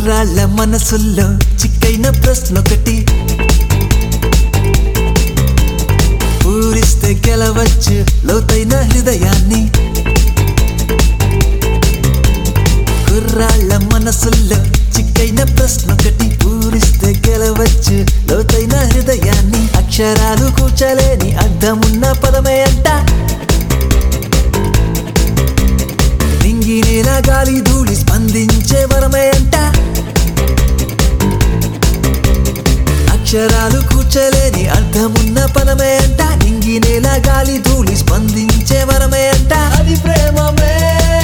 కుర్రాళ్ళ మనసుల్లో చిక్కైన ప్రశ్నొకటి పూరిస్తే గెలవచ్చు లోతైన హృదయాన్ని. కుర్రాళ్ళ మనసుల్లో చిక్కైన ప్రశ్నొకటి పూరిస్తే గెలవచ్చు లోతైన హృదయాన్ని. అక్షరాలు కూర్చలేని అర్థమున్న పదమే అంట. నింగి నేల గాలి ధూళి స్పందించే వరమే అంట. అక్షరాలు కూర్చలేని అర్థమున్న పదమే అంట. నింగి నేల గాలి ధూళి స్పందించే వరమే అంట. అది ప్రేమమే.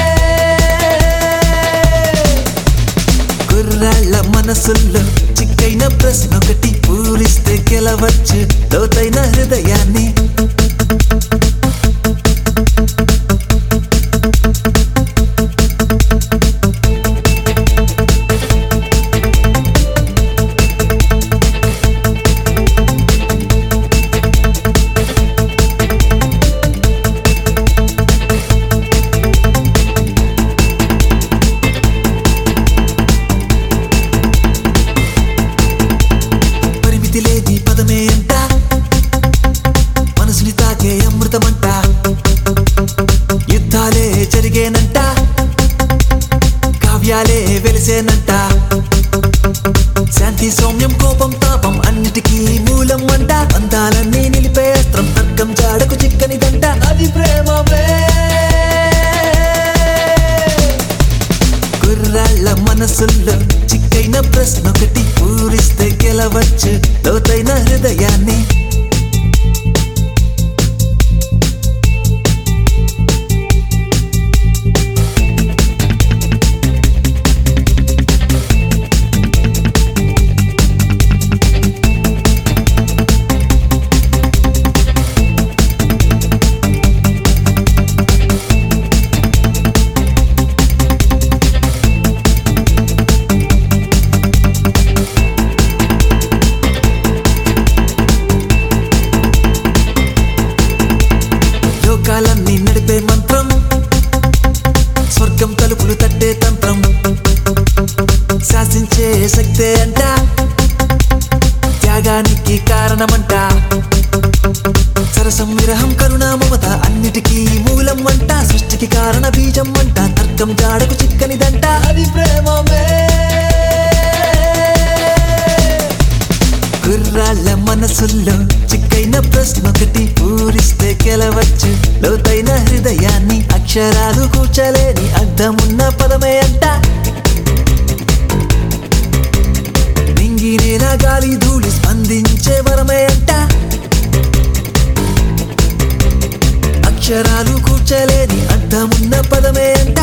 కుర్రాళ్ళ మనసుల్లో చిక్కైన ప్రశ్నొకటి పూరిస్తే గెలవచ్చు లోతైన హృదయాన్ని. లేది పదమే అంట. మనసుని తాకే అమృతమంట. యుద్ధాలే జరిగేనంట. కావ్యాలే వెలిసేనంట. శాంతి సౌమ్యం కోపం తాపం అన్నిటికీ మూలం అంట. అందాలన్నీ నిలిపే అస్త్రం తర్కం జాడకు చిక్కనిదంట. అది ప్రేమమే. కుర్రాళ్ళ మనసుల్లో చిక్కైన ప్రశ్నొకటి పూరిస్తే గెలవచ్చు లోతైన హృదయాన్ని. లోకాలన్నీ నడిపే మంత్రం. స్వర్గం తలుపులు తట్టే తంత్రం. శాసించే శక్తే అంట. త్యాగానికి కారణమంట. సరసం విరహం కరుణ మమత అన్నిటికీ మూలం అంట. సృష్టికి కారణ బీజం అంట. తర్కం జాడకు చిక్కనిదంట. అది ప్రేమమే. కుర్రాళ్ళ మనసుల్లో చిక్కైన ప్రశ్నొకటి పూరిస్తే గెలవచ్చు లోతైన హృదయాన్ని. అక్షరాలు కూర్చలేని అర్థమున్న పదమే అంట. నింగి నేల గాలి ధూళి స్పందించే వరమే అంట. అక్షరాలు కూర్చలేని అర్థమున్న పదమే అంట.